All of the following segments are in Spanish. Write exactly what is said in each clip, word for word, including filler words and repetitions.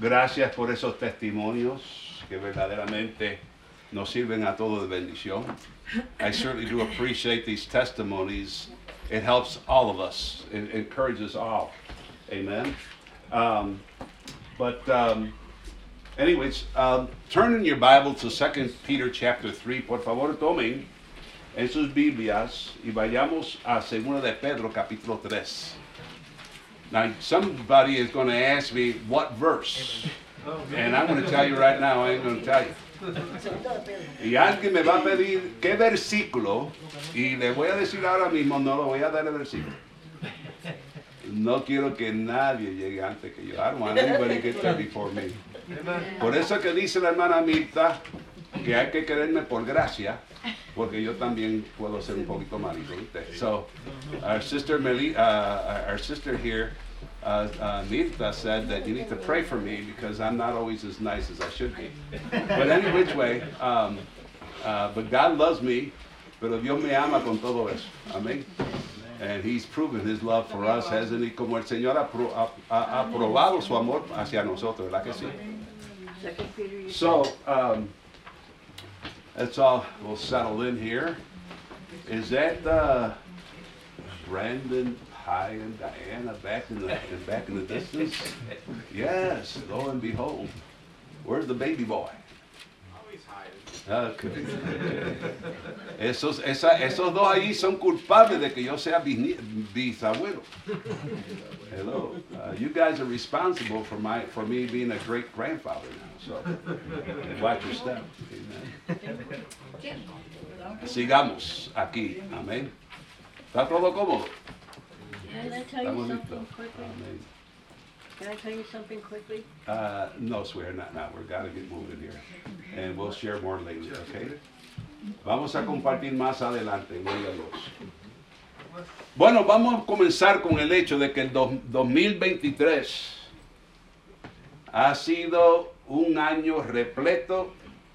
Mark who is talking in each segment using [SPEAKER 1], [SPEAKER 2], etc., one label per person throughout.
[SPEAKER 1] Gracias por esos testimonios que verdaderamente nos sirven a todos de bendición. I certainly do appreciate these testimonies. It helps all of us. It encourages all. Amen. Um, but um, anyways, um, turn in your Bible to Second Peter chapter three. Por favor, tomen en sus Biblias y vayamos a Segunda de Pedro capítulo tres. Now, somebody is going to ask me what verse, and I'm going to tell you right now, I ain't going to tell you. Y alguien me va a pedir qué versículo, y le voy a decir ahora mismo, no lo voy a dar el versículo. No quiero que nadie llegue antes que yo. I don't want anybody to get there before me. Por eso que dice la hermana Mirta que hay que quererme por gracia, porque yo también puedo ser un poquito malito. So, our sister Meli, uh, our sister here, uh, uh, Mirta, said that you need to pray for me because I'm not always as nice as I should be. But any which way, um, uh, but God loves me, pero Dios me ama con todo eso. Amén. And He's proven His love for us, hasn't He? Como el Señor ha, pro, ha, ha probado su amor hacia nosotros, ¿verdad que sí? So, um, that's all. We'll settle in here. Is that uh, Brandon, Pye, and Diana back in the back in the distance? Yes. Lo and behold, where's the baby boy? Okay. Esos, esa, esos dos allí son culpables de que yo sea bisni- bisabuelo. Hello. Uh, you guys are responsible for my for me being a great grandfather now. So watch your step. Amen. Sigamos aquí. Amén. ¿Está todo cómodo?
[SPEAKER 2] Can I tell you something quickly?
[SPEAKER 1] Amén.
[SPEAKER 2] Can I tell you something quickly?
[SPEAKER 1] Uh, no, swear, not now. We've got to get moving here. And we'll share more later, okay? Vamos a compartir más adelante, gloria a Dios. Bueno, vamos a comenzar con el hecho de que el dos mil veintitrés ha sido un año repleto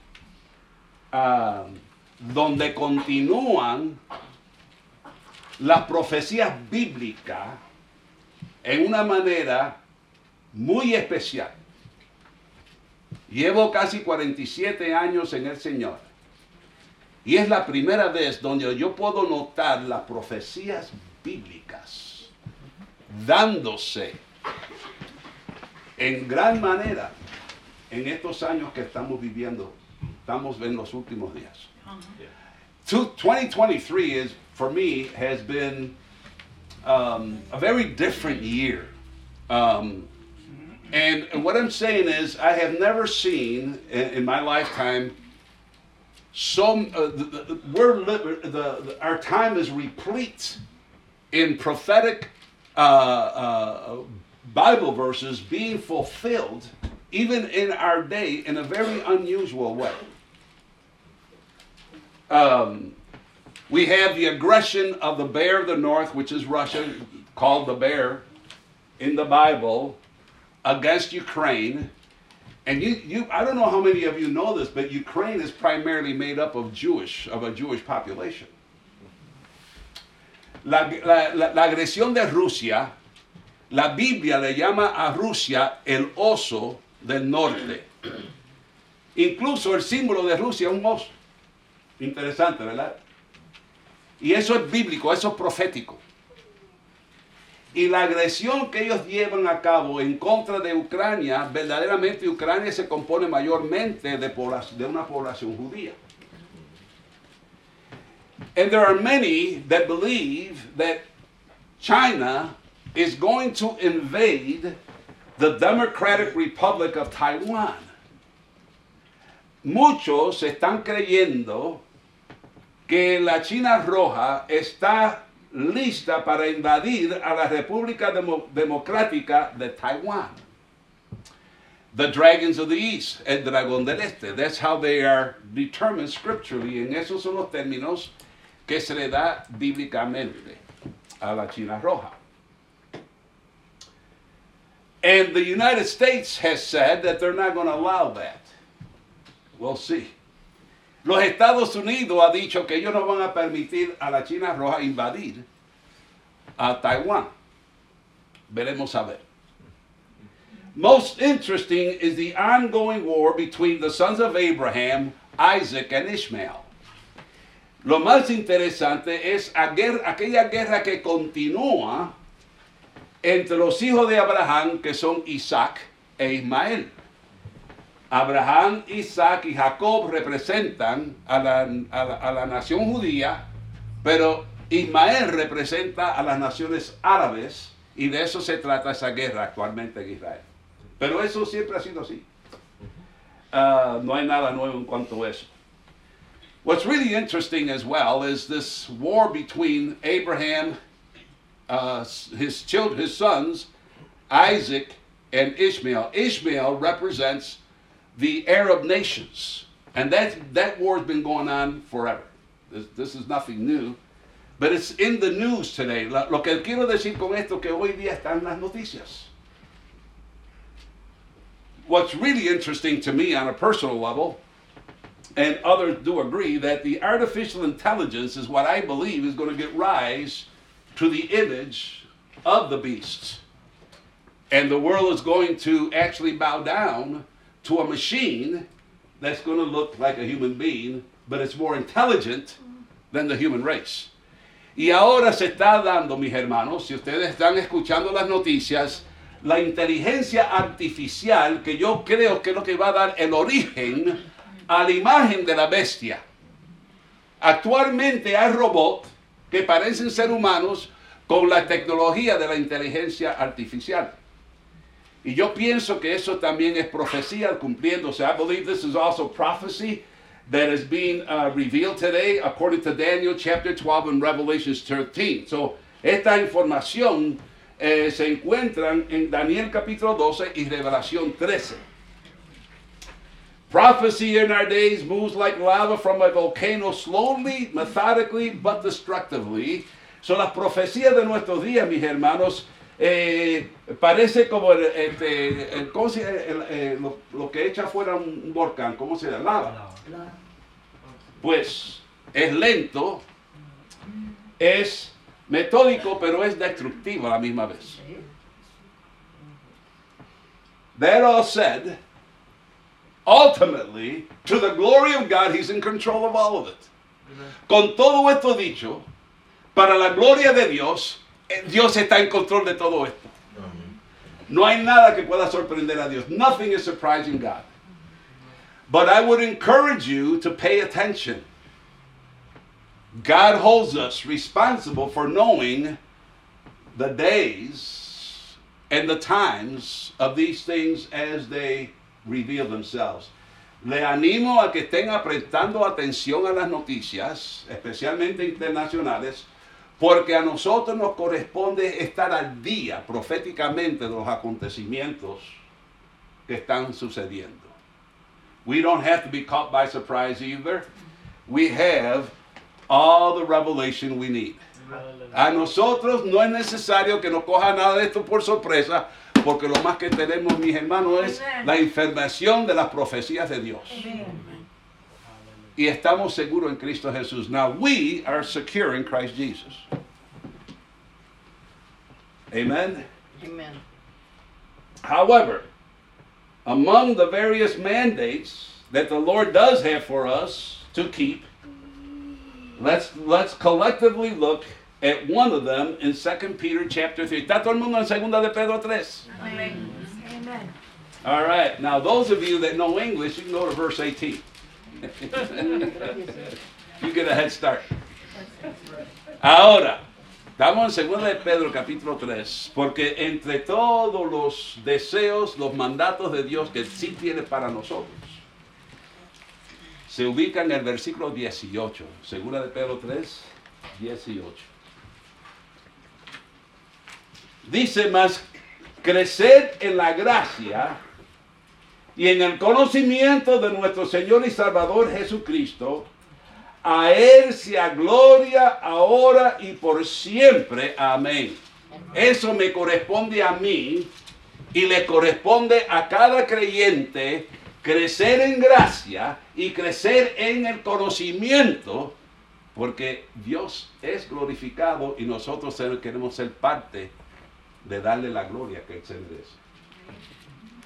[SPEAKER 1] uh, donde continúan las profecías bíblicas en una manera muy especial. Llevo casi cuarenta y siete años en el Señor. Y es la primera vez donde yo puedo notar las profecías bíblicas dándose en gran manera en estos años que estamos viviendo. Estamos en los últimos días. twenty twenty-three is, for me, has been um, a very different year. Um, And, and what I'm saying is, I have never seen in, in my lifetime so uh, the, the, we're the, the our time is replete in prophetic uh, uh, Bible verses being fulfilled, even in our day, in a very unusual way. Um, we have the aggression of the bear of the north, which is Russia, called the bear in the Bible, against Ukraine. And you, you, I don't know how many of you know this, but Ukraine is primarily made up of Jewish, of a Jewish population. La, la, la, la agresión de Rusia, la Biblia le llama a Rusia el oso del norte. Incluso el símbolo de Rusia es un oso. Interesante, ¿verdad? Y eso es bíblico, eso es profético. Y la agresión que ellos llevan a cabo en contra de Ucrania, verdaderamente Ucrania se compone mayormente de, población, de una población judía. And there are many that believe that China is going to invade the Democratic Republic of Taiwan. Muchos están creyendo que la China Roja está lista para invadir a la República Demo- Democrática de Taiwán. The dragons of the east, el dragón del este. That's how they are determined scripturally. En esos son los términos que se le da bíblicamente a la China Roja. And the United States has said that they're not going to allow that. We'll see. Los Estados Unidos ha dicho que ellos no van a permitir a la China Roja invadir a Taiwán. Veremos a ver. most interesting is the ongoing war between the sons of Abraham, Isaac, and Ishmael. Lo más interesante es aquella guerra que continúa entre los hijos de Abraham, que son Isaac e Ismael. Abraham, Isaac y Jacob representan a la, a la, a la nación judía, pero Ismael representa a las naciones árabes, y de eso se trata esa guerra actualmente en Israel. Pero eso siempre ha sido así. Uh, no hay nada nuevo en cuanto a eso. What's really interesting as well is this war between Abraham, uh, his children, his sons, Isaac and Ishmael. Ishmael represents the Arab nations, and that that war has been going on forever. This, this is nothing new, but it's in the news today. Lo, lo que quiero decir con esto que hoy día están las noticias. What's really interesting to me on a personal level, and others do agree, that the artificial intelligence is what I believe is going to get rise to the image of the beasts. And the world is going to actually bow down to a machine that's going to look like a human being, but it's more intelligent than the human race. Y ahora se está dando, mis hermanos, si ustedes están escuchando las noticias, la inteligencia artificial, que yo creo que es lo que va a dar el origen a la imagen de la bestia. Actualmente hay robots que parecen ser humanos con la tecnología de la inteligencia artificial. Y yo pienso que eso también es profecía cumpliéndose. I believe this is also prophecy that is being uh, revealed today according to Daniel chapter twelve and Revelation thirteen. So, esta información eh, se encuentran en Daniel capítulo doce y Revelación trece. Prophecy in our days moves like lava from a volcano, slowly, methodically, but destructively. So, las profecías de nuestros días, mis hermanos, eh, parece como el, este, el, ¿cómo se, el, eh, lo, lo que echa fuera un volcán, ¿cómo se llama? Lava. Pues es lento, es metódico, pero es destructivo a la misma vez. That all said, ultimately, to the glory of God, He's in control of all of it. Con todo esto dicho, para la gloria de Dios, Dios está en control de todo esto. No hay nada que pueda sorprender a Dios. Nothing is surprising God. But I would encourage you to pay attention. God holds us responsible for knowing the days and the times of these things as they reveal themselves. Le animo a que estén prestando atención a las noticias, especialmente internacionales, porque a nosotros nos corresponde estar al día proféticamente de los acontecimientos que están sucediendo. We don't have to be caught by surprise either. We have all the revelation we need. A nosotros no es necesario que nos coja nada de esto por sorpresa, porque lo más que tenemos, mis hermanos, es la información de las profecías de Dios. Y estamos seguros en Cristo Jesús. Now we are secure in Christ Jesus. Amen?
[SPEAKER 2] Amen.
[SPEAKER 1] However, among the various mandates that the Lord does have for us to keep, let's let's collectively look at one of them in Second Peter chapter three. ¿Está todo el mundo en Segunda de Pedro tres?
[SPEAKER 2] Amen. Amen.
[SPEAKER 1] All right. Now, those of you that know English, you can go to verse eighteen. You get a head start. Ahora, estamos en Segunda de Pedro capítulo tres, porque entre todos los deseos, los mandatos de Dios que sí tiene para nosotros, se ubica en el versículo dieciocho. Segunda de Pedro tres, dieciocho. Dice más, crecer en la gracia y en el conocimiento de nuestro Señor y Salvador Jesucristo. A Él sea gloria ahora y por siempre. Amén. Eso me corresponde a mí y le corresponde a cada creyente crecer en gracia y crecer en el conocimiento, porque Dios es glorificado y nosotros queremos ser parte de darle la gloria que Él se merece.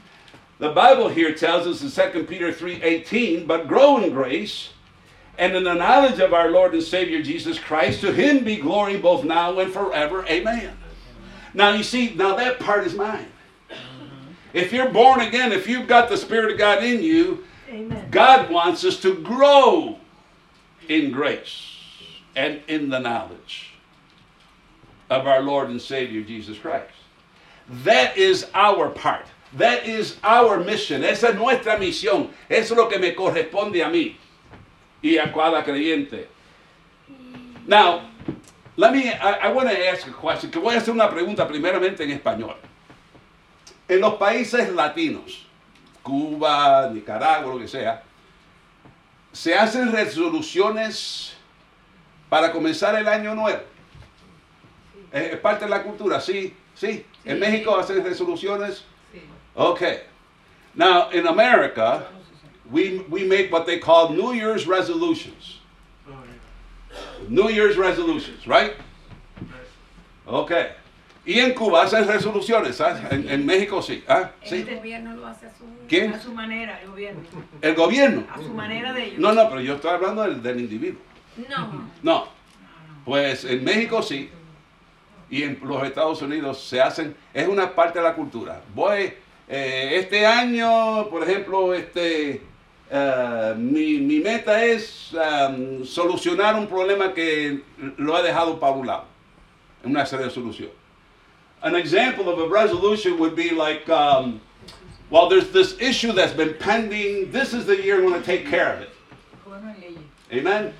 [SPEAKER 1] The Bible here tells us in Second Peter three eighteen, but grow in grace and in the knowledge of our Lord and Savior Jesus Christ. To him be glory both now and forever. Amen. Now you see, now that part is mine. If you're born again, if you've got the Spirit of God in you,
[SPEAKER 2] Amen.
[SPEAKER 1] God wants us to grow in grace and in the knowledge of our Lord and Savior Jesus Christ. That is our part. That is our mission. Esa es nuestra misión. Eso es lo que me corresponde a mí y a cada creyente. Now, let me, I, I want to ask a question. Que voy a hacer una pregunta primeramente en español. En los países latinos, Cuba, Nicaragua, lo que sea, se hacen resoluciones para comenzar el año nuevo. Es parte de la cultura, sí, sí. En México hacen resoluciones. Okay. Now, in America, we, we make what they call New Year's resolutions. New Year's resolutions, right? Okay. Y en Cuba hacen resoluciones, ¿ah? En, en México sí. ¿Ah? ¿Sí?
[SPEAKER 2] El gobierno lo hace a su,
[SPEAKER 1] ¿Quién?
[SPEAKER 2] a su manera, el gobierno.
[SPEAKER 1] ¿El gobierno?
[SPEAKER 2] A su manera de ellos.
[SPEAKER 1] No, no, pero yo estoy hablando del, del individuo.
[SPEAKER 2] No.
[SPEAKER 1] No. Pues en México sí. Y en los Estados Unidos se hacen, es una parte de la cultura. Voy, eh, este año, por ejemplo, este, uh, mi, mi meta es um, solucionar un problema que lo he dejado para un lado. Una resolución. An example of a resolution would be like, um, well, there's this issue that's been pending. This is the year I'm going to take care of it. Amen.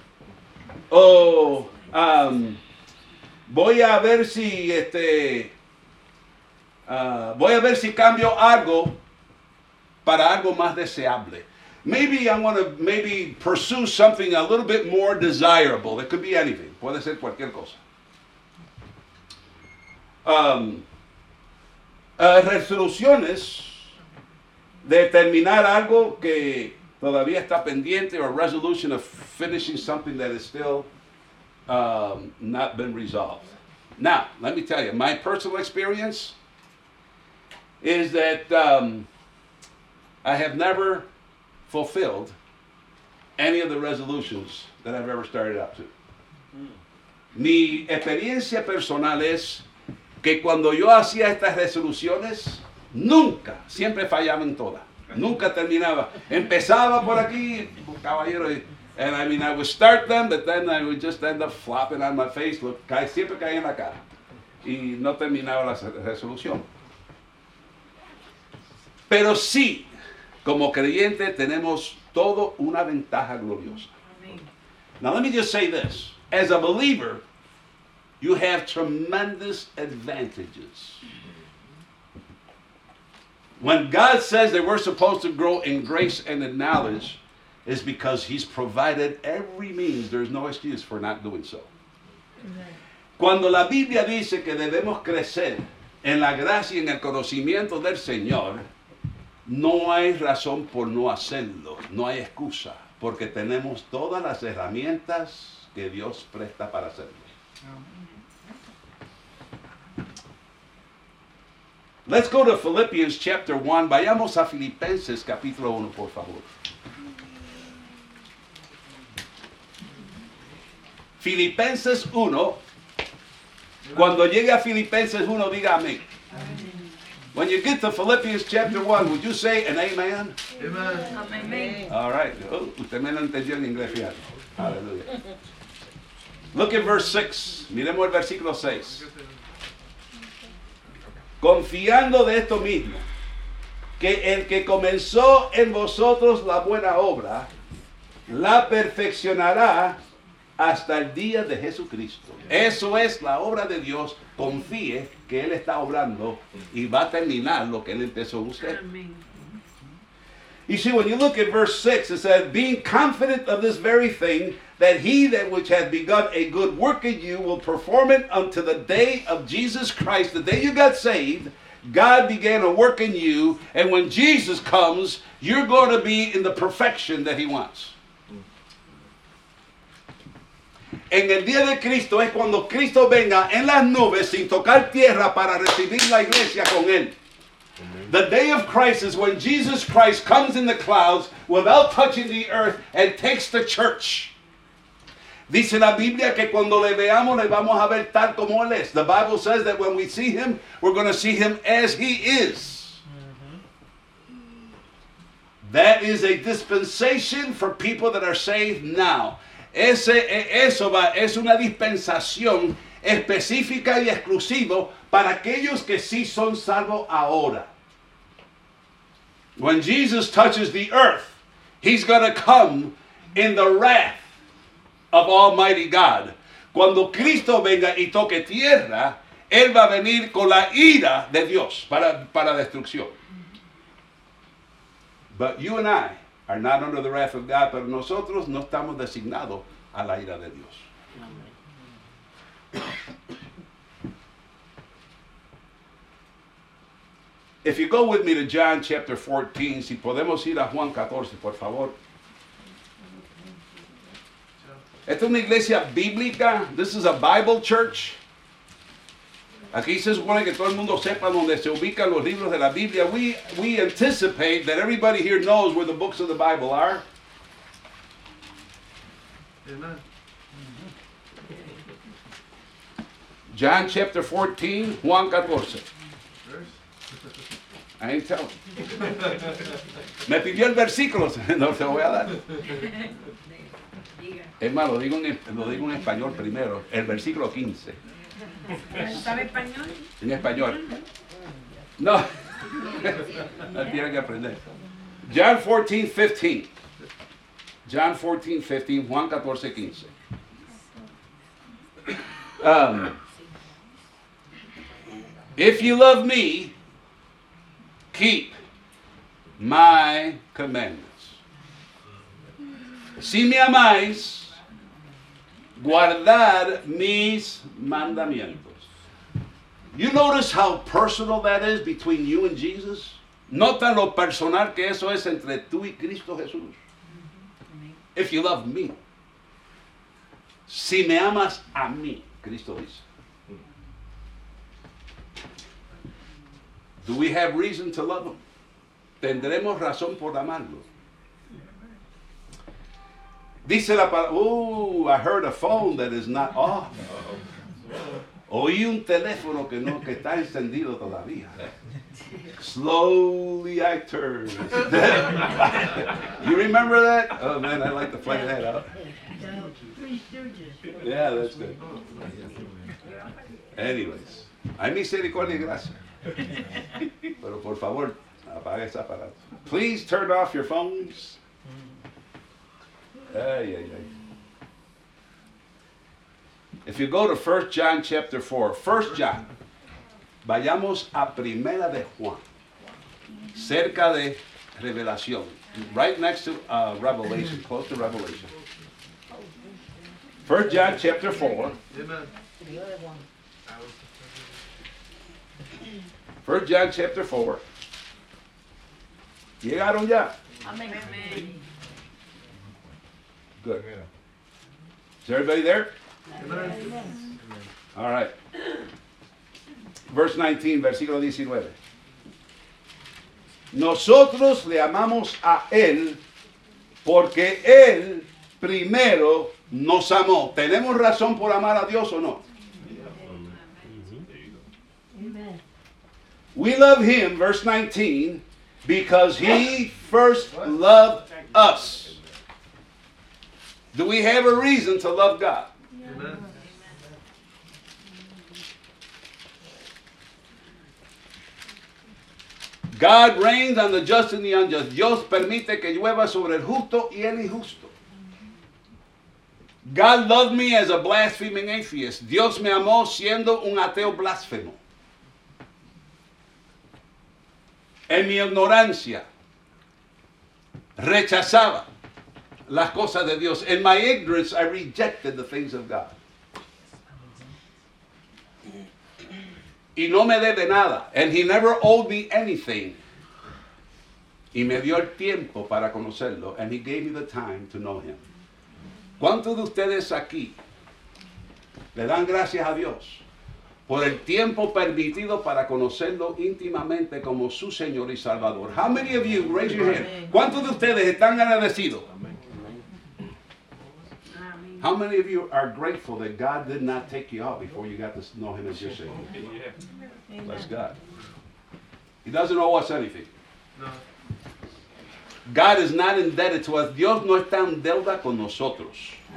[SPEAKER 1] Oh, um, voy a ver si este, uh, voy a ver si cambio algo para algo más deseable. Maybe I want to maybe pursue something a little bit more desirable. It could be anything. Puede ser cualquier cosa. Um, uh, resoluciones de terminar algo que todavía está pendiente, or resolution of finishing something that is still um, not been resolved. Now, let me tell you, my personal experience is that um, I have never fulfilled any of the resolutions that I've ever started out to. Mi experiencia personal es que cuando yo hacía estas resoluciones, nunca, siempre fallaba en todas. Nunca terminaba. Empezaba por aquí, caballero, and I mean, I would start them, but then I would just end up flopping on my face, look, cae, siempre caía en la cara. Y no terminaba la resolución. Pero sí, como creyente tenemos todo una ventaja gloriosa. Now let me just say this. As a believer, you have tremendous advantages. When God says that we're supposed to grow in grace and in knowledge, is because He's provided every means. There's no excuse for not doing so. Cuando la Biblia dice que debemos crecer en la gracia y en el conocimiento del Señor, no hay razón por no hacerlo, no hay excusa, porque tenemos todas las herramientas que Dios presta para hacerlo. Let's go to Philippians chapter one. Vayamos a Filipenses capítulo uno, por favor. Filipenses uno. Cuando llegue a Filipenses uno, diga amén. When you get to Philippians chapter one, would you say an amen?
[SPEAKER 3] Amen.
[SPEAKER 2] Amén.
[SPEAKER 1] All right. Oh, usted me lo entendió en inglés, fíjate. Hallelujah. Look at verse six. Miremos el versículo seis. Confiando de esto mismo, que el que comenzó en vosotros la buena obra, la perfeccionará hasta el día de Jesucristo. Eso es la obra de Dios. Confíe que Él está obrando y va a terminar lo que Él empezó en usted.
[SPEAKER 2] Amén.
[SPEAKER 1] You see, when you look at verse six, it says, being confident of this very thing, that he that which hath begun a good work in you will perform it unto the day of Jesus Christ. The day you got saved, God began a work in you, and when Jesus comes, you're going to be in the perfection that He wants. En el día de Cristo es cuando Cristo venga en las nubes sin tocar tierra para recibir la iglesia con Él. The day of Christ is when Jesus Christ comes in the clouds without touching the earth and takes the church. Dice la Biblia que cuando le veamos le vamos a ver tal como Él es. The Bible says that when we see Him, we're going to see Him as He is. That is a dispensation for people that are saved now. Ese, eso va, es una dispensación específica y exclusiva para aquellos que sí son salvos ahora. When Jesus touches the earth, He's going to come in the wrath of Almighty God. Cuando Cristo venga y toque tierra, Él va a venir con la ira de Dios para, para destrucción. But you and I are not under the wrath of God, pero nosotros no estamos designados a la ira de Dios. If you go with me to John chapter fourteen, si podemos ir a Juan catorce, por favor. Esta es una iglesia bíblica. This is a Bible church. Aquí se supone que todo el mundo sepa dónde se ubican los libros de la Biblia. We, we anticipate that everybody here knows where the books of the Bible are.
[SPEAKER 3] Amen.
[SPEAKER 1] John chapter fourteen, Juan catorce. I ain't telling. Me pidió el versículo, no se lo voy a dar. Es más, lo digo, en, lo digo en español primero, el versículo quince.
[SPEAKER 2] ¿Sabe español?
[SPEAKER 1] En español. No, no tiene que aprender. John fourteen, fifteen. John fourteen, fifteen, Juan catorce, quince. Um, if you love me, keep my commandments. Si me amáis, guardad mis mandamientos. You notice how personal that is between you and Jesus? Nota lo personal que eso es entre tú y Cristo Jesús. If you love me. Si me amas a mí, Cristo dice. Do we have reason to love him? Tendremos razón por amarlo. Dice la palabra, oh, I heard a phone that is not off. Oí un teléfono que no, que está encendido todavía. Slowly I turn. You remember that? Oh man, I like to play that out. Yeah, that's good. Anyways, hay misericordia y gracia. Pero por favor, apague ese aparato. Please turn off your phones. Ay, ay, ay. If you go to First John chapter four, First John, vayamos a Primera de Juan, cerca de Revelación, right next to uh, Revelation, close to Revelation. First John chapter four.
[SPEAKER 3] Amen.
[SPEAKER 1] First John chapter four. ¿Llegaron ya?
[SPEAKER 2] Amén.
[SPEAKER 1] Good. Is everybody there?
[SPEAKER 3] Amen.
[SPEAKER 1] All right. Verse nineteen, versículo diecinueve. Nosotros le amamos a Él porque Él primero nos amó. ¿Tenemos razón por amar a Dios o no?
[SPEAKER 2] Amen.
[SPEAKER 1] We love Him, verse nineteen, because He first loved us. Do we have a reason to love God?
[SPEAKER 3] Amen.
[SPEAKER 1] God reigns on the just and the unjust. Dios permite que llueva sobre el justo y el injusto. God loved me as a blaspheming atheist. Dios me amó siendo un ateo blasfemo. En mi ignorancia, rechazaba las cosas de Dios. In my ignorance, I rejected the things of God. Y no me debe nada. And he never owed me anything. Y me dio el tiempo para conocerlo. And he gave me the time to know him. ¿Cuántos de ustedes aquí le dan gracias a Dios por el tiempo permitido para conocerlo íntimamente como su Señor y Salvador. How many of you, raise your hand, ¿cuántos de ustedes están agradecidos? How many of you are grateful that God did not take you out before you got to know Him as your Savior? Bless God. He doesn't owe us anything.
[SPEAKER 3] No.
[SPEAKER 1] God is not indebted to us. Dios no está en deuda con nosotros.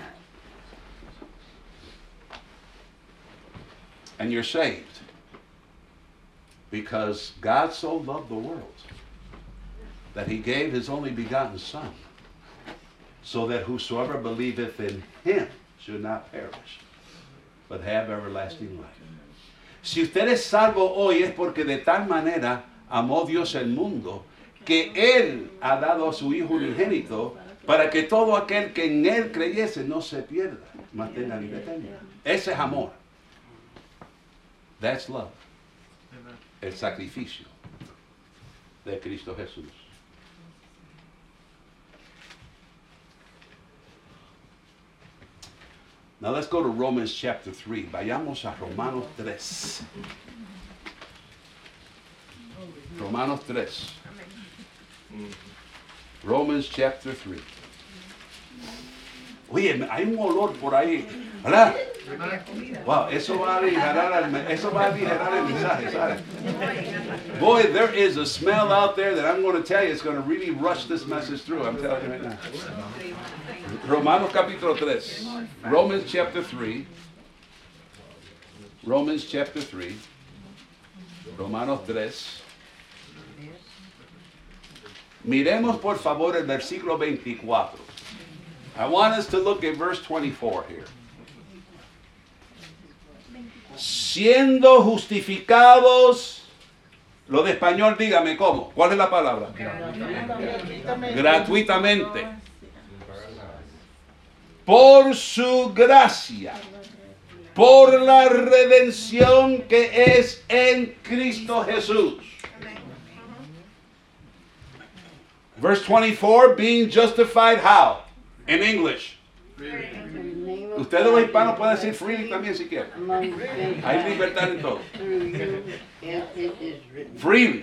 [SPEAKER 1] And you're saved because God so loved the world that He gave His only begotten Son, so that whosoever believeth in Him should not perish, but have everlasting life. Si usted es salvo hoy es porque de tal manera amó Dios el mundo que Él ha dado a su Hijo unigénito para que todo aquel que en Él creyese no se pierda, mas tenga vida eterna. Ese es amor. That's love.
[SPEAKER 3] Amen.
[SPEAKER 1] El sacrificio de Cristo Jesús. Now let's go to Romans chapter three. Vayamos a Romanos tres. Romanos tres. Romans chapter three. Oye, hay un olor por ahí, ¿verdad? Wow, eso va a aligerar el, eso va a aligerar el mensaje, ¿sabes? Boy, there is a smell out there that I'm going to tell you, it's going to really rush this message through. I'm telling you right now. Romanos capítulo tres. Romans chapter three. Romans chapter three. Romanos tres. Miremos por favor el versículo veinticuatro. I want us to look at verse twenty-four here. Siendo justificados, lo de español dígame cómo, ¿cuál es la palabra? Gratuitamente. Por su gracia, por la redención que es en Cristo Jesús. Verse twenty-four, being justified how? In English. Ustedes los hispanos pueden decir freely también si quieren. Hay libertad en todo. Freely.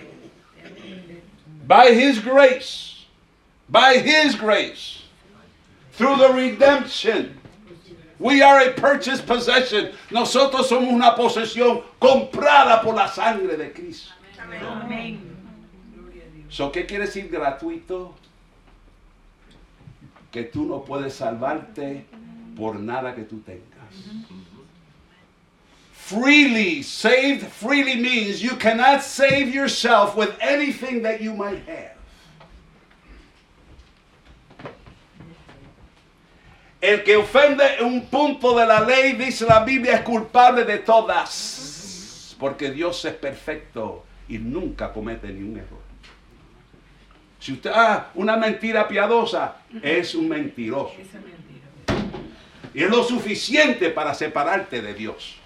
[SPEAKER 1] By His grace. By His grace. Through the redemption. We are a purchased possession. Nosotros somos una posesión comprada por la sangre de Cristo.
[SPEAKER 2] Amén.
[SPEAKER 1] So, ¿qué quiere decir gratuito? Que tú no puedes salvarte por nada que tú tengas. Freely, saved freely means you cannot save yourself with anything that you might have. El que ofende un punto de la ley, dice la Biblia, es culpable de todas. Porque Dios es perfecto y nunca comete ni un error. Si usted, ah, una mentira piadosa, es un mentiroso. Y es lo suficiente para separarte de Dios.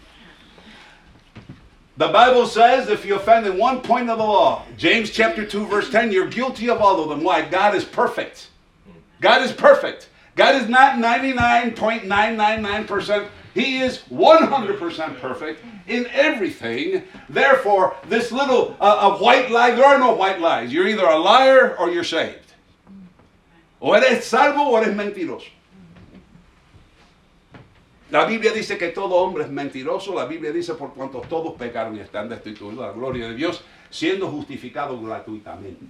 [SPEAKER 1] The Bible says if you offend in one point of the law, James chapter two verse ten, you're guilty of all of them. Why? God is perfect. God is perfect. God is not ninety-nine point nine nine nine percent. He is one hundred percent perfect in everything. Therefore, this little uh, a white lie, there are no white lies. You're either a liar or you're saved. O eres salvo o eres mentiroso. La Biblia dice que todo hombre es mentiroso. La Biblia dice por cuanto todos pecaron y están destituidos de la gloria de Dios, siendo justificados gratuitamente.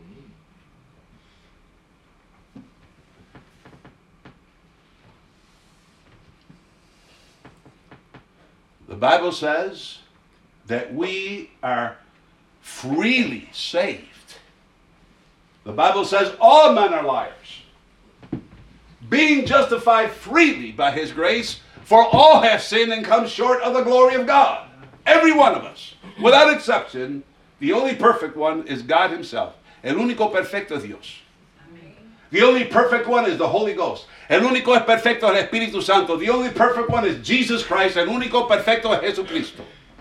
[SPEAKER 1] The Bible says that we are freely saved. The Bible says all men are liars, being justified freely by His grace, for all have sinned and come short of the glory of God. Every one of us, without exception. The only perfect one is God Himself. El único perfecto es Dios. The only perfect one is the Holy Ghost. El único es perfecto es el Espíritu Santo. The only perfect one is Jesus Christ. El único perfecto es Jesucristo.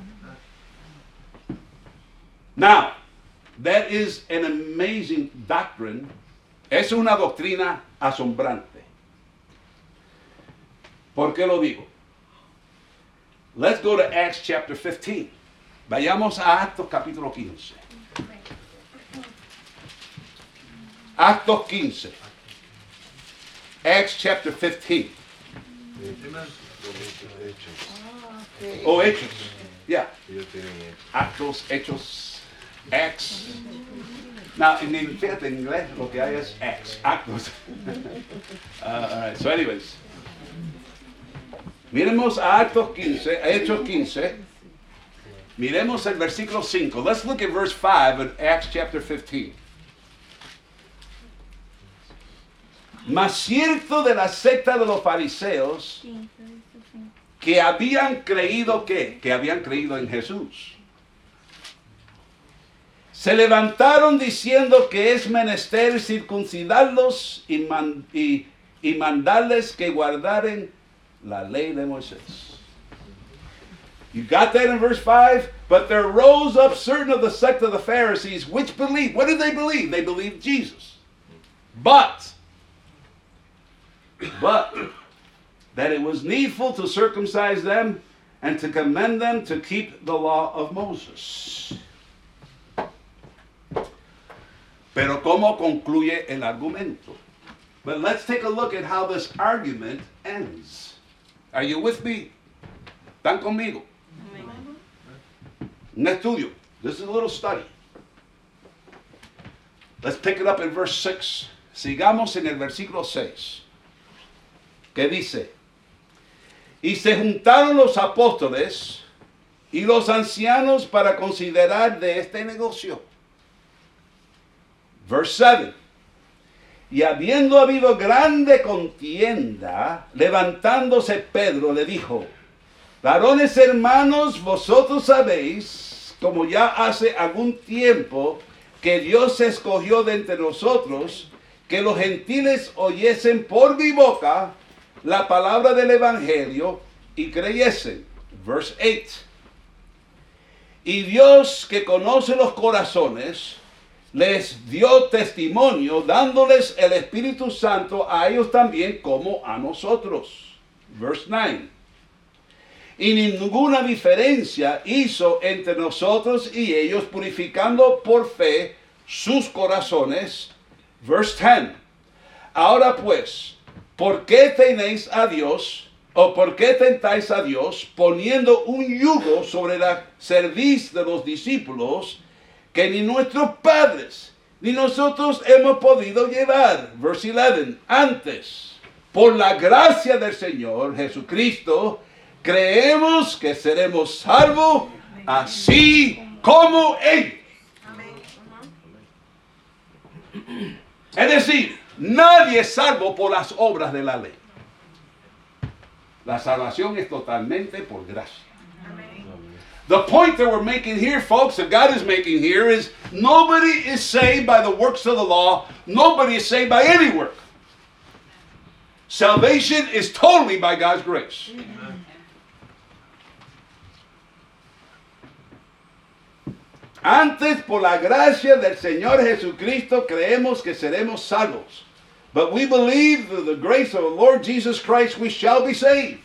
[SPEAKER 1] Now, that is an amazing doctrine. Es una doctrina asombrante. ¿Por qué lo digo? Let's go to Acts chapter fifteen. Vayamos a Actos capítulo quince. Actos quince. Acts chapter fifteen.
[SPEAKER 3] Amen.
[SPEAKER 1] O Hechos. Yeah. Actos, Hechos, Acts. Now, en el, fíjate, en inglés lo que hay es Acts, Actos. uh, all right, so anyways. Miremos a Actos quince, a Hechos quince. Miremos el versículo cinco. Let's look at verse five of Acts chapter fifteen. Mas cierto de la secta de los fariseos que habían creído que, que habían creído en Jesús, se levantaron diciendo que es menester circuncidarlos y, man, y, y mandarles que guardaren la ley de Moisés. You got that in verse five? But there rose up certain of the sect of the Pharisees which believed. What did they believe? They believed Jesus. But, but, that it was needful to circumcise them and to commend them to keep the law of Moses. Pero ¿cómo concluye el argumento? But let's take a look at how this argument ends. Are you with me? ¿Están conmigo? Un estudio. This is a little study. Let's pick it up in verse six. Sigamos en el versículo seis. Que dice: y se juntaron los apóstoles y los ancianos para considerar de este negocio. Verse seven. Y habiendo habido grande contienda, levantándose Pedro le dijo: varones hermanos, vosotros sabéis, como ya hace algún tiempo, que Dios escogió de entre nosotros, que los gentiles oyesen por mi boca la palabra del evangelio y creyesen. Verse eight. Y Dios, que conoce los corazones, les dio testimonio, dándoles el Espíritu Santo a ellos también como a nosotros. Verse nine. Y ninguna diferencia hizo entre nosotros y ellos, purificando por fe sus corazones. Verse ten. Ahora pues, ¿por qué tenéis a Dios, o por qué tentáis a Dios, poniendo un yugo sobre la cerviz de los discípulos, que ni nuestros padres, ni nosotros hemos podido llevar? Verse eleven. Antes, por la gracia del Señor Jesucristo, creemos que seremos salvos, así como ellos. Es decir, nadie es salvo por las obras de la ley. La salvación es totalmente por gracia. The point that we're making here, folks, that God is making here, is nobody is saved by the works of the law. Nobody is saved by any work. Salvation is totally by God's grace. Antes, por la gracia del Señor Jesucristo, creemos que seremos salvos. But we believe through the grace of the Lord Jesus Christ, we shall be saved.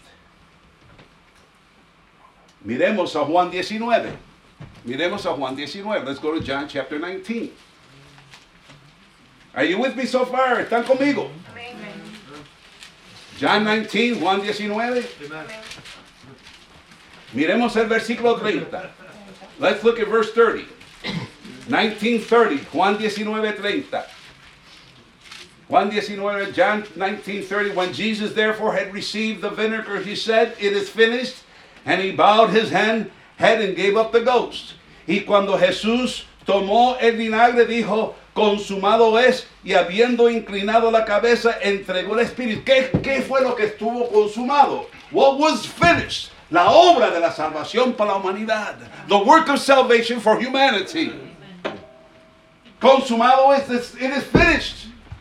[SPEAKER 1] Miremos a Juan diecinueve. Miremos a Juan diecinueve. Let's go to John chapter nineteen. Are you with me so far? ¿Están conmigo?
[SPEAKER 2] Amén.
[SPEAKER 1] John nineteen, Juan diecinueve.
[SPEAKER 3] Amen.
[SPEAKER 1] Miremos el versículo treinta. Let's look at verse thirty. nineteen thirty, Juan diecinueve treinta. Juan diecinueve, John nineteen thirty. When Jesus therefore had received the vinegar, he said, it is finished. And he bowed his hand, head and gave up the ghost. Y cuando Jesús tomó el vinagre, dijo, consumado es, y habiendo inclinado la cabeza, entregó el espíritu. ¿Qué, qué fue lo que estuvo consumado? What was finished? La obra de la salvación para la humanidad. The work of salvation for humanity. Consumado es, it is finished.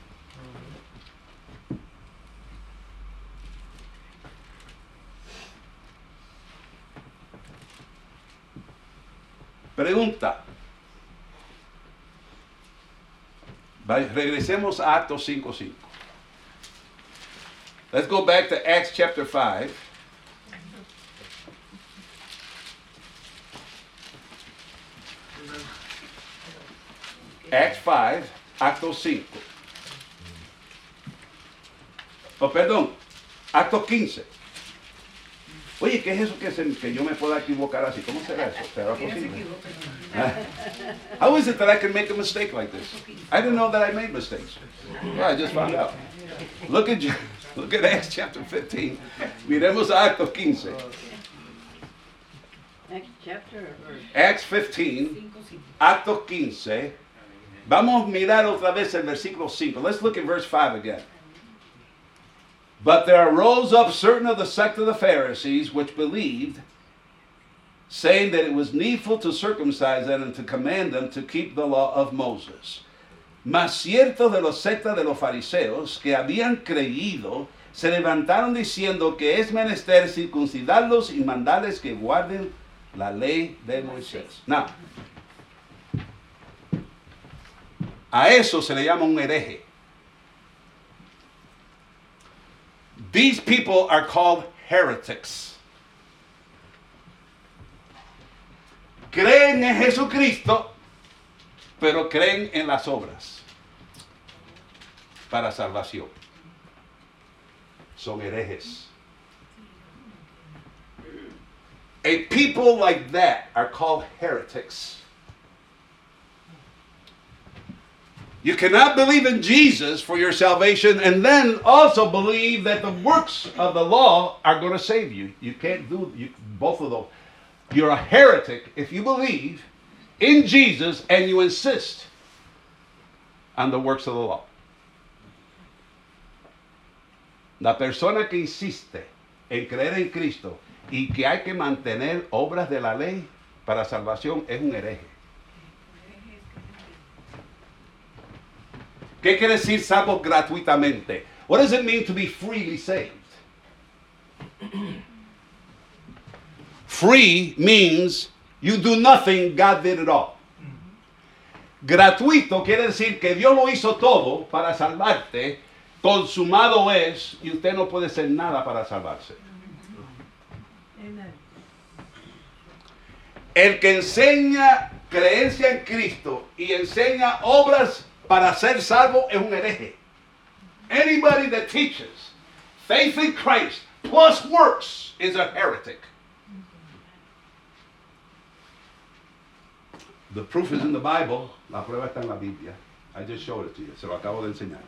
[SPEAKER 1] Pregunta. Regresemos a Actos cinco cinco. Let's go back to Acts chapter five. Acts five, Actos cinco. Oh, perdón, Actos quince. Oye, ¿qué es eso que, se, que yo me pueda equivocar así? ¿Cómo será eso? ¿Será posible? How is it that I can make a mistake like this? I didn't know that I made mistakes. Well, I just found out. Look at, look at Acts chapter fifteen. Miremos a Actos quince.
[SPEAKER 4] Next chapter or
[SPEAKER 1] Acts fifteen, Actos quince. Vamos a mirar otra vez el versículo cinco. Let's look at verse five again. But there arose up certain of the sect of the Pharisees which believed, saying that it was needful to circumcise them and to command them to keep the law of Moses. Mas ciertos de los sectas de los fariseos que habían creído se levantaron diciendo que es menester circuncidarlos y mandarles que guarden la ley de Moisés. Now, a eso se le llama un hereje. These people are called heretics. Creen en Jesucristo, pero creen en las obras para salvación. Son herejes. A people like that are called heretics. You cannot believe in Jesus for your salvation and then also believe that the works of the law are going to save you. You can't do you, both of those. You're a heretic if you believe in Jesus and you insist on the works of the law. La persona que insiste en creer en Cristo y que hay que mantener obras de la ley para salvación es un hereje. ¿Qué quiere decir salvo gratuitamente? What does it mean to be freely saved? Free means you do nothing, God did it all. Gratuito quiere decir que Dios lo hizo todo para salvarte, consumado es, y usted no puede hacer nada para salvarse.
[SPEAKER 2] Amen.
[SPEAKER 1] El que enseña creencia en Cristo y enseña obras para ser salvo es un hereje. Anybody that teaches faith in Christ plus works is a heretic. The proof is in the Bible. La prueba está en la Biblia. I just showed it to you. Se lo acabo de enseñar.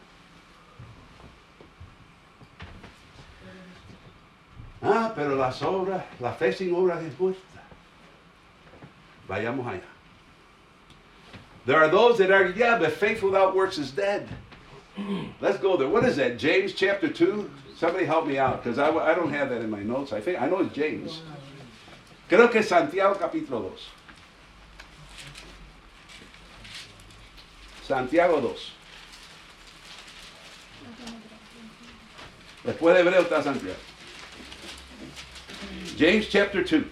[SPEAKER 1] Ah, pero las obras, la fe sin obras es muerta. Vayamos allá. There are those that argue, yeah, but faith without works is dead. Let's go there. What is that? James chapter two? Somebody help me out, because I, I don't have that in my notes. I think I know it's James. Creo que es Santiago capítulo dos. Santiago dos. Después de Hebreo está Santiago. James chapter two.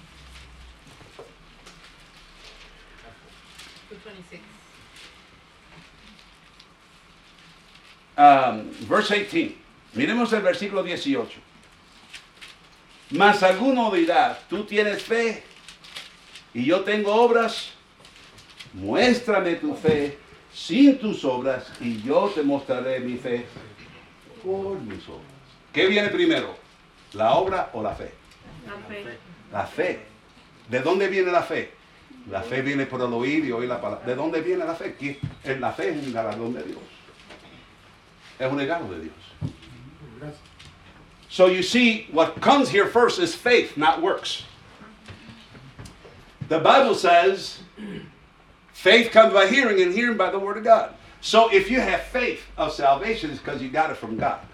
[SPEAKER 1] Um, verse eighteen. Miremos el versículo dieciocho. Mas alguno dirá, tú tienes fe y yo tengo obras. Muéstrame tu fe sin tus obras y yo te mostraré mi fe por mis obras. ¿Qué viene primero? ¿La obra o la fe?
[SPEAKER 2] La fe.
[SPEAKER 1] La fe. ¿De dónde viene la fe? La fe viene por el oír y oír la palabra. ¿De dónde viene la fe? ¿Qué? En la fe es un galardón de Dios. Es un regalo de Dios. So you see, what comes here first is faith, not works. The Bible says, faith comes by hearing and hearing by the word of God. So if you have faith of salvation, it's because you got it from God.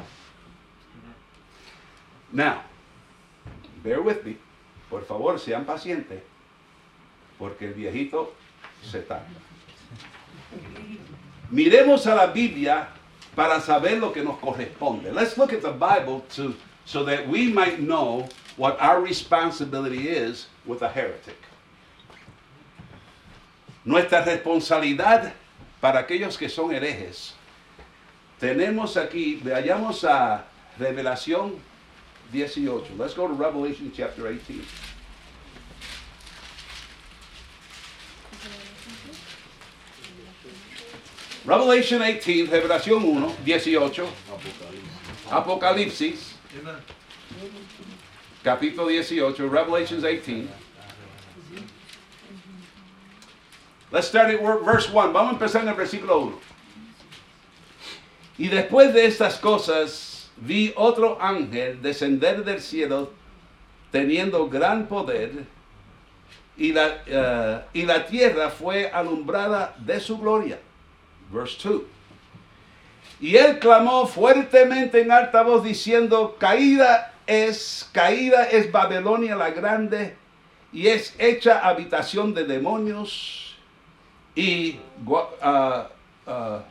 [SPEAKER 1] Now, bear with me. Por favor, sean pacientes. Porque el viejito se tarda. Miremos a la Biblia para saber lo que nos corresponde. Let's look at the Bible to, so that we might know what our responsibility is with a heretic. Nuestra responsabilidad para aquellos que son herejes. Tenemos aquí, vayamos a Revelación dieciocho. Let's go to Revelation chapter eighteen. Revelation eighteen, Revelación uno, dieciocho. Apocalipsis,
[SPEAKER 3] Amen.
[SPEAKER 1] capítulo dieciocho, Revelations eighteen. Let's start at verse one. Vamos a empezar en el versículo uno. Y después de estas cosas, vi otro ángel descender del cielo, teniendo gran poder, y la, uh, y la tierra fue alumbrada de su gloria. Verse two. Y él clamó fuertemente en alta voz diciendo, caída es, caída es Babilonia la grande, y es hecha habitación de demonios y uh, uh,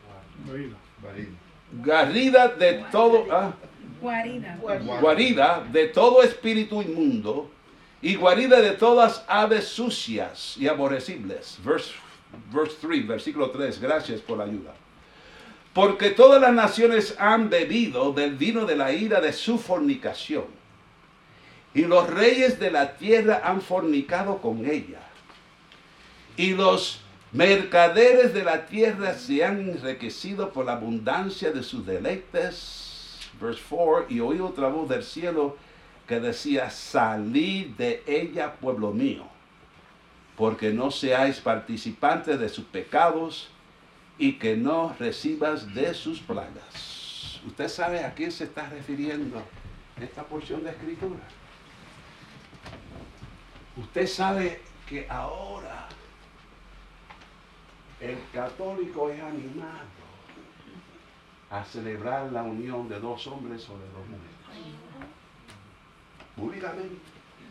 [SPEAKER 1] garrida de todo, ah,
[SPEAKER 2] Guarida.
[SPEAKER 1] guarida de todo espíritu inmundo y guarida de todas aves sucias y aborrecibles. Verse, verse three, versículo tres, gracias por la ayuda. Porque todas las naciones han bebido del vino de la ira de su fornicación, y los reyes de la tierra han fornicado con ella, y los mercaderes de la tierra se han enriquecido por la abundancia de sus deleites. Verse four, y oí otra voz del cielo que decía, salid de ella, pueblo mío, porque no seáis participantes de sus pecados, y que no recibas de sus plagas. ¿Usted sabe a quién se está refiriendo esta porción de escritura? Usted sabe que ahora el católico es animado a celebrar la unión de dos hombres o de dos mujeres. Públicamente.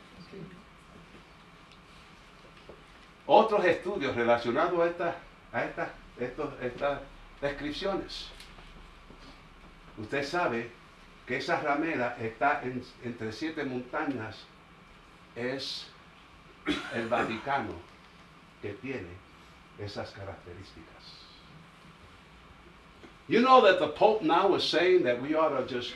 [SPEAKER 1] Otros estudios relacionados a estas a esta, estos, estas descripciones. Usted sabe que esa ramera está en, entre siete montañas. Es el Vaticano que tiene esas características. You know that the Pope now is saying that we ought to just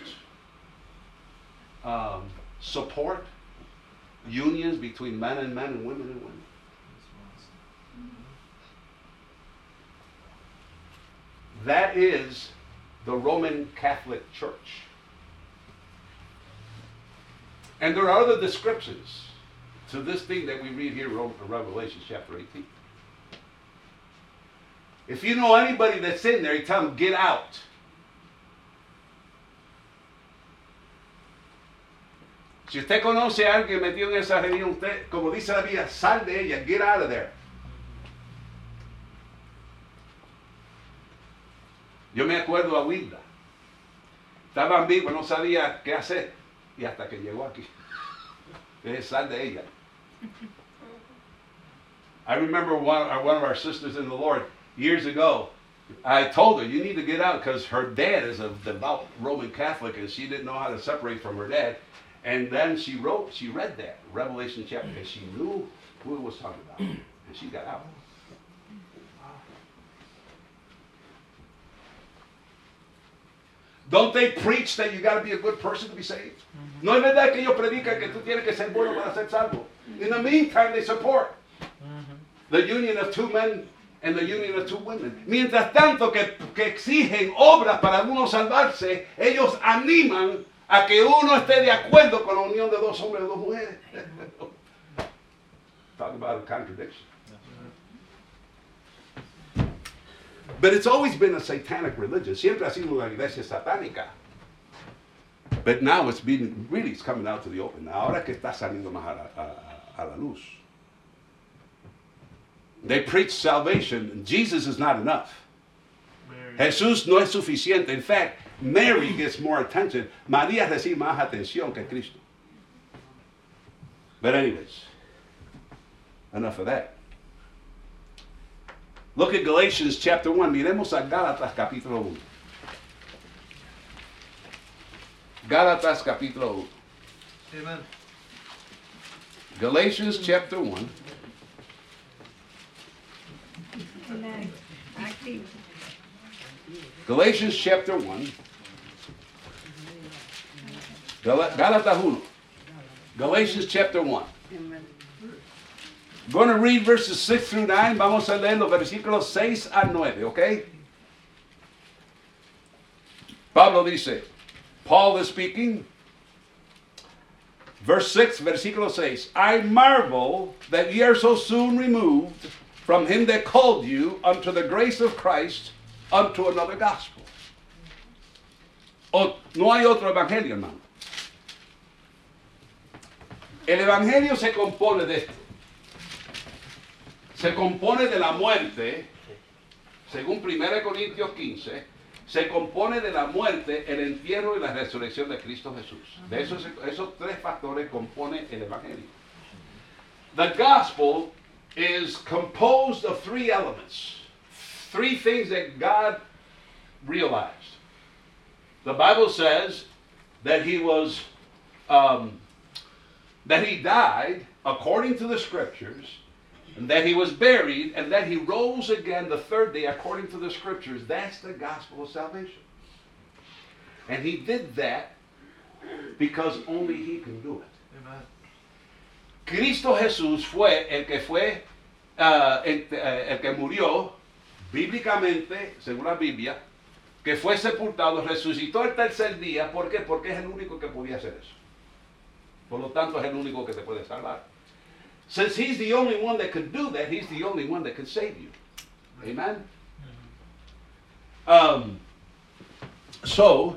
[SPEAKER 1] um, support unions between men and men and women and women. That is the Roman Catholic Church. And there are other descriptions to this thing that we read here in Revelation chapter eighteen. If you know anybody that's in there, you tell them, get out. Si usted conoce a alguien metido en esa reunión, usted, como dice la Biblia, sal de ella, get out of there. Yo me acuerdo a Wilda. Estaba en vivo, no sabía qué hacer. Y hasta que llegó aquí. Es sal de ella. I remember one, one of our sisters in the Lord years ago. I told her, you need to get out because her dad is a devout Roman Catholic and she didn't know how to separate from her dad. And then she wrote, she read that, Revelation chapter, and she knew who it was talking about. And she got out. Don't they preach that you got to be a good person to be saved? Mm-hmm. No es verdad que ellos predican que tú tienes que ser bueno para ser salvo. In the meantime, they support mm-hmm. the union of two men and the union of two women. Mientras tanto que, que exigen obras para algunos salvarse, ellos animan a que uno esté de acuerdo con la unión de dos hombres y dos mujeres. Talk about a contradiction. But it's always been a satanic religion. Siempre ha sido una iglesia satánica. But now it's been, really it's coming out to the open. Ahora que está saliendo más a la, a, a la luz. They preach salvation. Jesus is not enough. Mary. Jesús no es suficiente. In fact, Mary gets more attention. María recibe más atención que Cristo. But anyways, enough of that. Look at Galatians chapter one. Miremos a Gálatas capítulo uno. Gálatas capítulo uno.
[SPEAKER 3] Amen.
[SPEAKER 1] Galatians chapter one.
[SPEAKER 2] Amen. Aquí.
[SPEAKER 1] Galatians chapter one. Gal- Gálatas uno. Galatians chapter one.
[SPEAKER 2] Amen.
[SPEAKER 1] going to read verses six through nine. Vamos a leer los versículos seis a nueve, ¿ok? Pablo dice, Paul is speaking. Verse six, versículo seis. I marvel that ye are so soon removed from him that called you unto the grace of Christ unto another gospel. O, no hay otro evangelio, hermano. El evangelio se compone de esto. Se compone de la muerte, según primera Corintios quince, se compone de la muerte, el entierro y la resurrección de Cristo Jesús. De esos, esos tres factores compone el evangelio. The gospel is composed of three elements. Three things that God realized. The Bible says that he was, um, that he died according to the scriptures, and that he was buried, and that he rose again the third day according to the scriptures. That's the gospel of salvation. And he did that because only he can do it.
[SPEAKER 3] Amen.
[SPEAKER 1] Cristo Jesús fue el que fue, uh, el, uh, el que murió bíblicamente, según la Biblia, que fue sepultado, resucitó el tercer día. ¿Por qué? Porque es el único que podía hacer eso. Por lo tanto, es el único que te puede salvar. Since he's the only one that could do that, he's the only one that can save you. Amen? Um, so,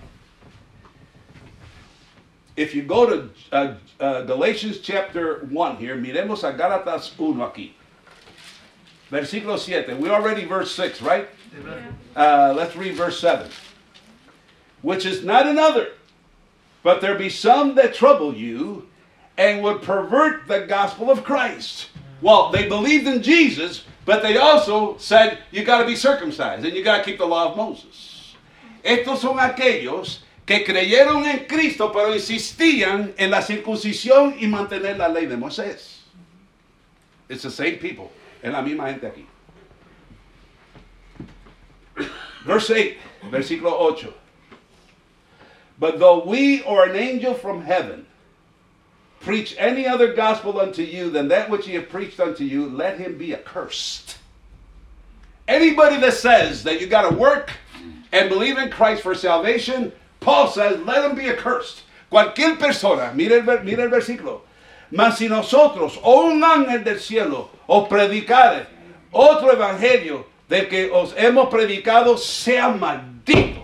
[SPEAKER 1] if you go to uh, uh, Galatians chapter one here, miremos a Gálatas uno aquí. Versículo siete. We already verse six, right?
[SPEAKER 3] Amen.
[SPEAKER 1] Uh, let's read verse seven. Which is not another, but there be some that trouble you, and would pervert the gospel of Christ. Well, they believed in Jesus, but they also said, you got to be circumcised, and you got to keep the law of Moses. Estos son aquellos que creyeron en Cristo, pero insistían en la circuncisión y mantener la ley de Moisés. It's the same people. Es la misma gente aquí. Verse eight, versículo ocho. But though we or an angel from heaven preach any other gospel unto you than that which he have preached unto you, let him be accursed. Anybody that says that you got to work and believe in Christ for salvation, Paul says, let him be accursed. Cualquier persona, mire el, mire el versículo. Mas si nosotros o un ángel del cielo os predicare otro evangelio del que os hemos predicado, sea maldito.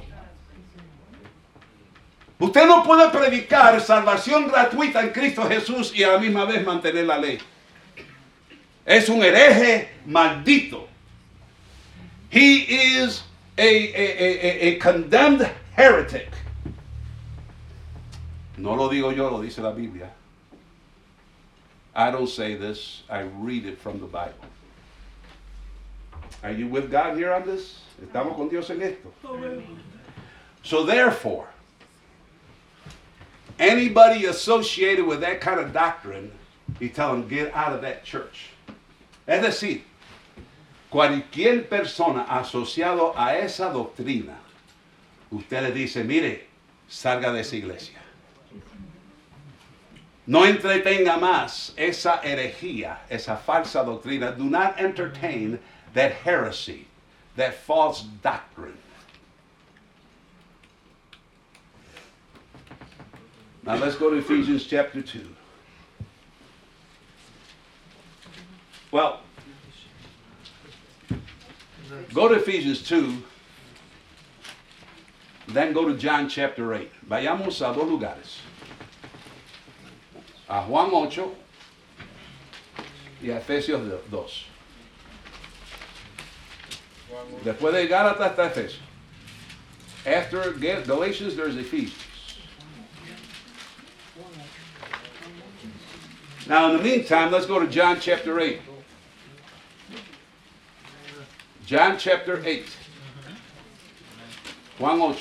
[SPEAKER 1] Usted no puede predicar salvación gratuita en Cristo Jesús y a la misma vez mantener la ley. Es un hereje maldito. He is a, a, a, a condemned heretic. No lo digo yo, lo dice la Biblia. I don't say this, I read it from the Bible. Are you with God here on this? ¿Estamos con Dios en esto? So therefore, anybody associated with that kind of doctrine, you tell them, get out of that church. Es decir, cualquier persona asociado a esa doctrina, usted le dice, mire, salga de esa iglesia. No entretenga más esa herejía, esa falsa doctrina. Do not entertain that heresy, that false doctrine. Now let's go to Ephesians chapter two. Well, go to Ephesians two, then go to John chapter eight. Vayamos a dos lugares. A Juan ocho y a Efesios dos. Después de Gálatas está Efesios. After Galatians, there's Ephesians. Now, in the meantime, let's go to John chapter eight. John chapter eight. Juan ocho.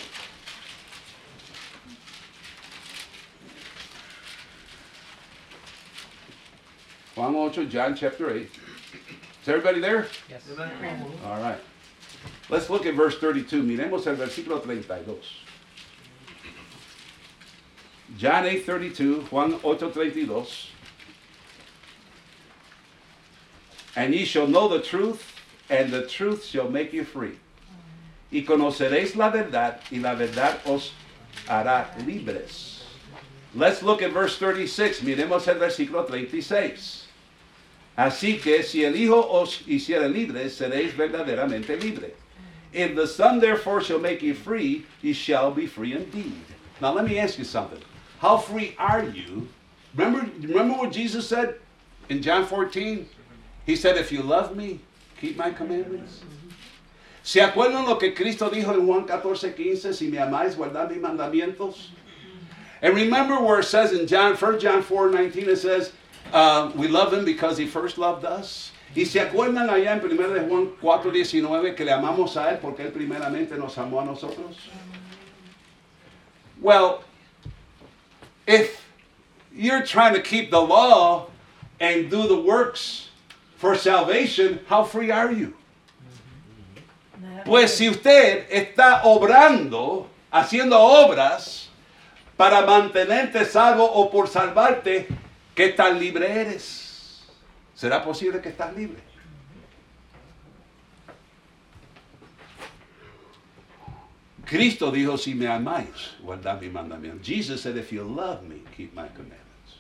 [SPEAKER 1] Juan ocho, John chapter eight. Is everybody there?
[SPEAKER 4] Yes.
[SPEAKER 3] Amen.
[SPEAKER 1] All right. Let's look at verse thirty-two. Miremos el versículo treinta y dos. John eight thirty-two, Juan ocho treinta y dos. And ye shall know the truth, and the truth shall make you free. Y conoceréis la verdad, y la verdad os hará libres. Let's look at verse thirty-six. Miremos el versículo treinta y seis. Así que si el Hijo os hiciera libres, seréis verdaderamente libres. If the Son therefore shall make you free, ye shall be free indeed. Now let me ask you something. How free are you? Remember, remember what Jesus said in John fourteen? He said, if you love me, keep my commandments. ¿Se acuerdan lo que Cristo dijo en Juan catorce quince? Si me amáis, guardad mis mandamientos. And remember where it says in John, First John four nineteen, it says, uh, we love him because he first loved us. Y se acuerdan allá en primero de Juan cuatro diecinueve que le amamos a él porque él primeramente nos amó a nosotros. Well, if you're trying to keep the law and do the works for salvation, how free are you? Pues si usted está obrando, haciendo obras para mantenerte salvo o por salvarte, ¿qué tan libre eres? ¿Será posible que estás libre? Cristo dijo, si me amáis, guardad mi mandamiento. Jesus said, if you love me, keep my commandments.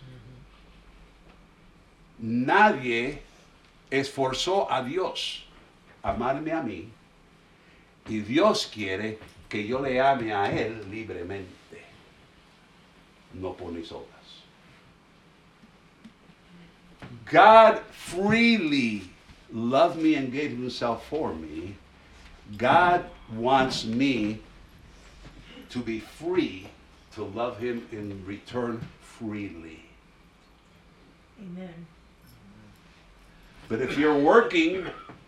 [SPEAKER 1] Nadie esforzó a Dios a amarme a mí, y Dios quiere que yo le ame a Él libremente, no por mis obras. God freely loved me and gave himself for me. God wants me to be free to love him in return freely.
[SPEAKER 2] Amen.
[SPEAKER 1] But if you're working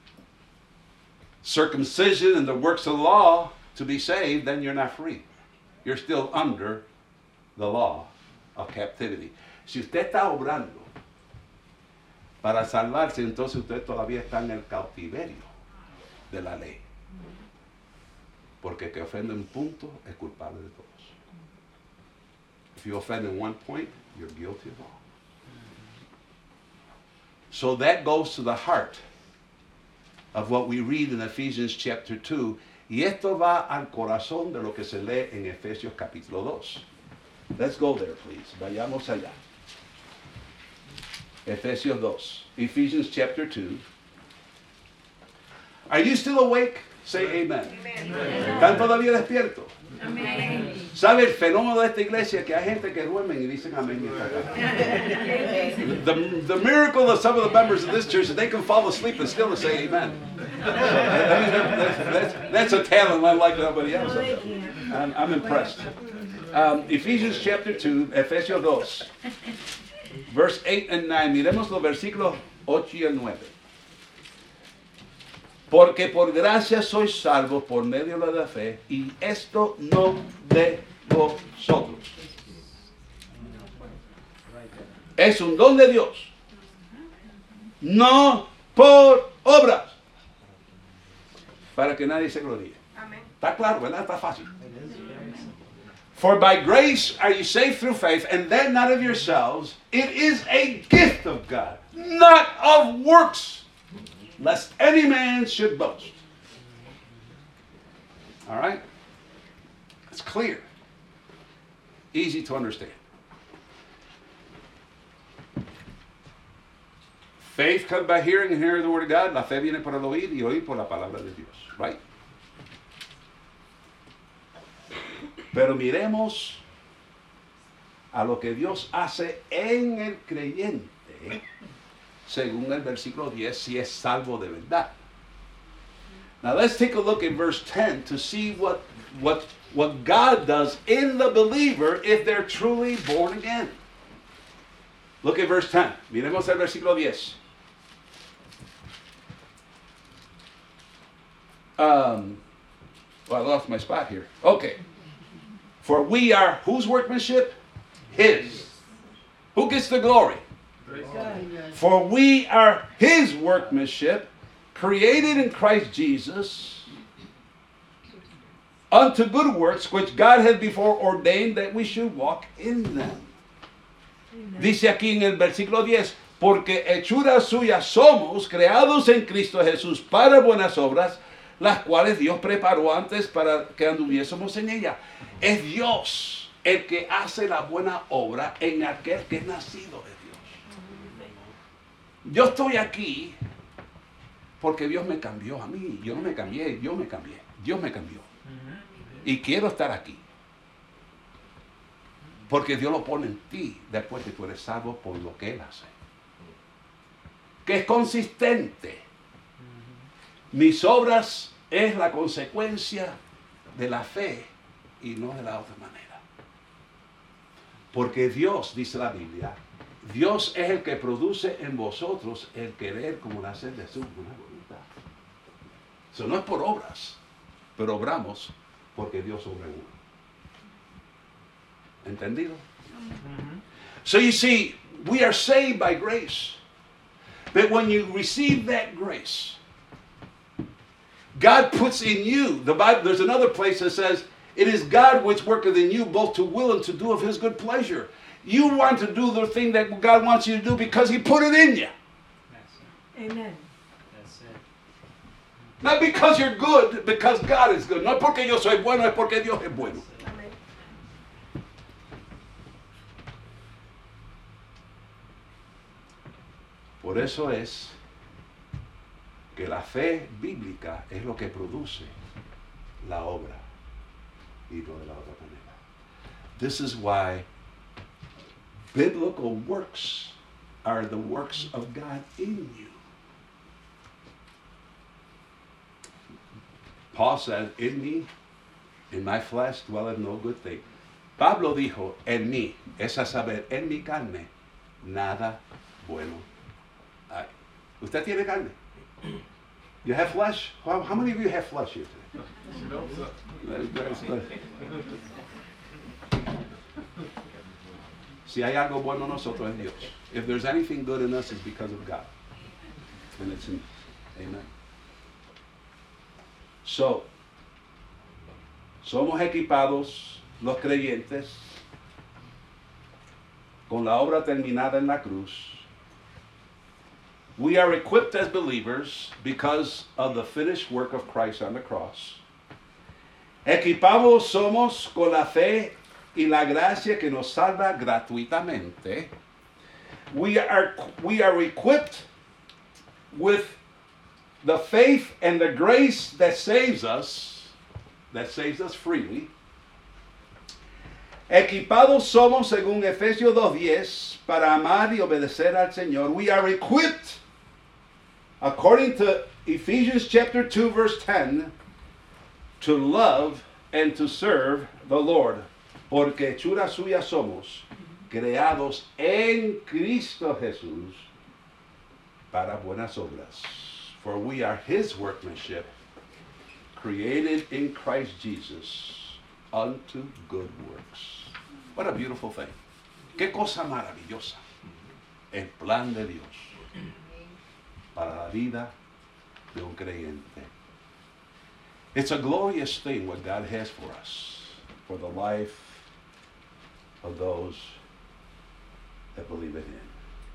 [SPEAKER 1] circumcision and the works of the law to be saved, then you're not free. You're still under the law of captivity. Si usted está obrando para salvarse, entonces usted todavía está en el cautiverio de la ley. Porque que ofende un punto es culpable de todos. If you offend in one point, you're guilty of all. So that goes to the heart of what we read in Ephesians chapter two. Y esto va al corazón de lo que se lee en Efesios capítulo dos. Let's go there, please. Vayamos allá. Efesios dos. Ephesians chapter two. Are you still awake? Say amen.
[SPEAKER 2] Amen.
[SPEAKER 1] ¿Están todavía despiertos?
[SPEAKER 2] Amen.
[SPEAKER 1] ¿Sabe el fenómeno de esta iglesia? Que hay gente que duermen y dicen amén. The, the miracle of some of the members of this church is they can fall asleep and still say amen. So, I mean, that's, that's, that's a talent unlike nobody else. I'm, I'm impressed. Um, Ephesians chapter two, Efesios dos, verse eight and nine. Miremos los versículos ocho y el nueve. Porque por gracia sois salvos por medio de la fe, y esto no de vosotros. Es un don de Dios, no por obras, para que nadie se gloríe. Está claro, ¿verdad? Está fácil. For by grace are you saved through faith, and that not of yourselves. It is a gift of God, not of works, lest any man should boast. All right? It's clear. Easy to understand. Faith comes by hearing and hearing the word of God. La fe viene por el oír y oír por la palabra de Dios. Right? Pero miremos a lo que Dios hace en el creyente, según el versículo diez, si es salvo de verdad. Now let's take a look at verse ten to see what, what, what God does in the believer if they're truly born again. Look at verse ten. Miremos el versículo diez. Um, well, I lost my spot here. Okay. For we are whose workmanship? His. Who gets the glory? For we are his workmanship, created in Christ Jesus, unto good works, which God had before ordained that we should walk in them. Dice aquí en el versículo diez, Porque hechura suya somos, creados en Cristo Jesús para buenas obras, las cuales Dios preparó antes para que anduviésemos en ella. Es Dios el que hace la buena obra en aquel que es nacido de Dios. Yo estoy aquí porque Dios me cambió a mí. Yo no me cambié, yo me cambié. Dios me cambió. Y quiero estar aquí. Porque Dios lo pone en ti después que tú eres salvo por lo que Él hace. Que es consistente. Mis obras es la consecuencia de la fe y no de la otra manera. Porque Dios, dice la Biblia, Dios es el que produce en vosotros el querer como el hacer de su buena voluntad. Eso no es por obras, pero obramos porque Dios obra en uno. ¿Entendido? So you see, we are saved by grace. But when you receive that grace, God puts in you, the Bible, there's another place that says, it is God which worketh in you both to will and to do of His good pleasure. You want to do the thing that God wants you to do because He put it in you.
[SPEAKER 2] Amen.
[SPEAKER 4] That's it.
[SPEAKER 1] Not because you're good, because God is good. No es porque yo soy bueno, es porque Dios es bueno.
[SPEAKER 2] Amén.
[SPEAKER 1] Por eso es que la fe bíblica es lo que produce la obra y no de la otra manera. This is why biblical works are the works of God in you. Paul says, in me, in my flesh dwelleth no good thing. Pablo dijo, en mí, es a saber, en mi carne, nada bueno hay. ¿Usted tiene carne? You have flesh? How, how many of you have flesh here today? That's good. Si hay algo bueno en nosotros es Dios. If there's anything good in us, it's because of God. And it's in Amen. So, somos equipados los creyentes con la obra terminada en la cruz. We are equipped as believers because of the finished work of Christ on the cross. Equipados somos con la fe y la gracia que nos salva gratuitamente. We are, we are equipped with the faith and the grace that saves us, that saves us freely. Equipados somos, según Efesios dos diez, para amar y obedecer al Señor. We are equipped, according to Ephesians chapter two, verse ten, to love and to serve the Lord. Porque hechura suya somos, creados en Cristo Jesús para buenas obras. For we are His workmanship, created in Christ Jesus unto good works. What a beautiful thing. Qué cosa maravillosa. El plan de Dios para la vida de un creyente. It's a glorious thing what God has for us, for the life of those that believe in Him.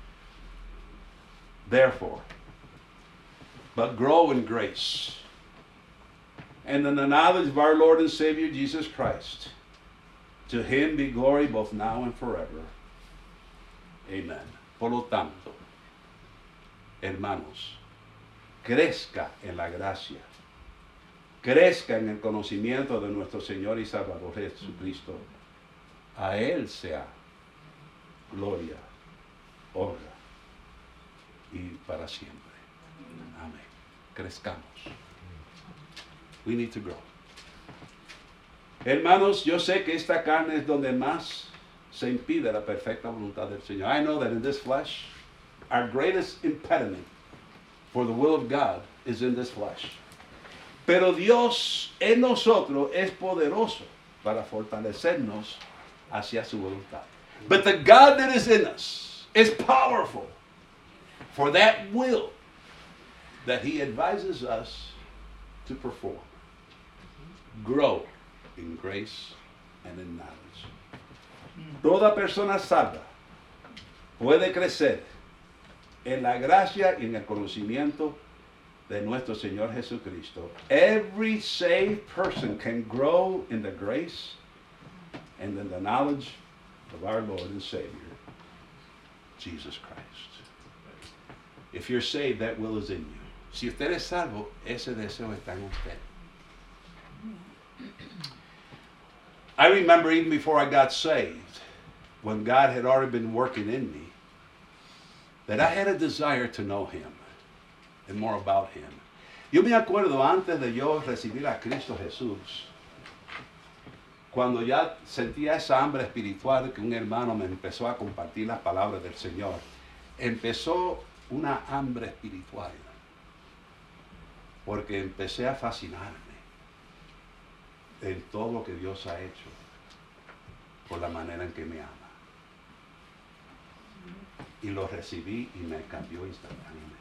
[SPEAKER 1] Therefore, but grow in grace and in the knowledge of our Lord and Savior Jesus Christ. To Him be glory both now and forever. Amen. Por lo tanto, hermanos, crezca en la gracia, crezca en el conocimiento de nuestro Señor y Salvador Jesucristo. A Él sea gloria, honra y para siempre. Amén. Crezcamos. We need to grow. Hermanos, yo sé que esta carne es donde más se impide la perfecta voluntad del Señor. I know that in this flesh, our greatest impediment for the will of God is in this flesh. Pero Dios en nosotros es poderoso para fortalecernos hacia su voluntad. But the God that is in us is powerful for that will that He advises us to perform. Grow in grace and in knowledge. Toda persona salva puede crecer en la gracia y en el conocimiento de nuestro Señor Jesucristo. Every saved person can grow in the grace and in the knowledge of our Lord and Savior, Jesus Christ. If you're saved, that will is in you. Si usted es salvo, ese deseo está en usted. I remember even before I got saved, when God had already been working in me, that I had a desire to know Him and more about Him. Yo me acuerdo antes de yo recibir a Cristo Jesús, cuando ya sentía esa hambre espiritual que un hermano me empezó a compartir las palabras del Señor, empezó una hambre espiritual, porque empecé a fascinarme en todo lo que Dios ha hecho por la manera en que me ama. Y lo recibí y me cambió instantáneamente.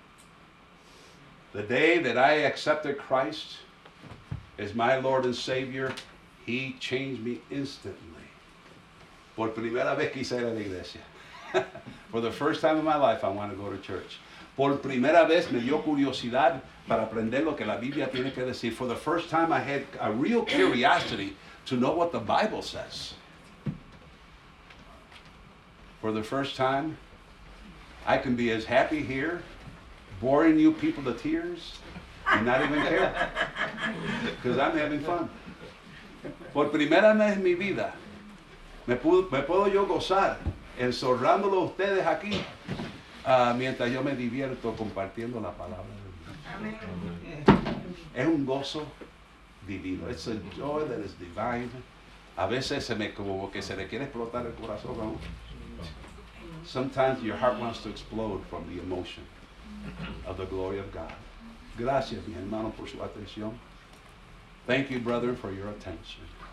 [SPEAKER 1] The day that I accepted Christ as my Lord and Savior, He changed me instantly. Por primera vez quise ir a la iglesia. For the first time in my life, I want to go to church. Por primera vez me dio curiosidad para aprender lo que la Biblia tiene que decir. For the first time, I had a real curiosity to know what the Bible says. For the first time, I can be as happy here, boring you people to tears, and not even care, because I'm having fun. Por primera vez en mi vida, me puedo, me puedo yo gozar enzorrándolo a ustedes aquí, uh, mientras yo me divierto compartiendo la palabra de Dios. Es un gozo divino. It's a joy that is divine. A veces se me como que se le quiere explotar el corazón, ¿no? Sometimes your heart wants to explode from the emotion of the glory of God. Gracias, mi hermano, por su atención. Thank you, brother, for your attention.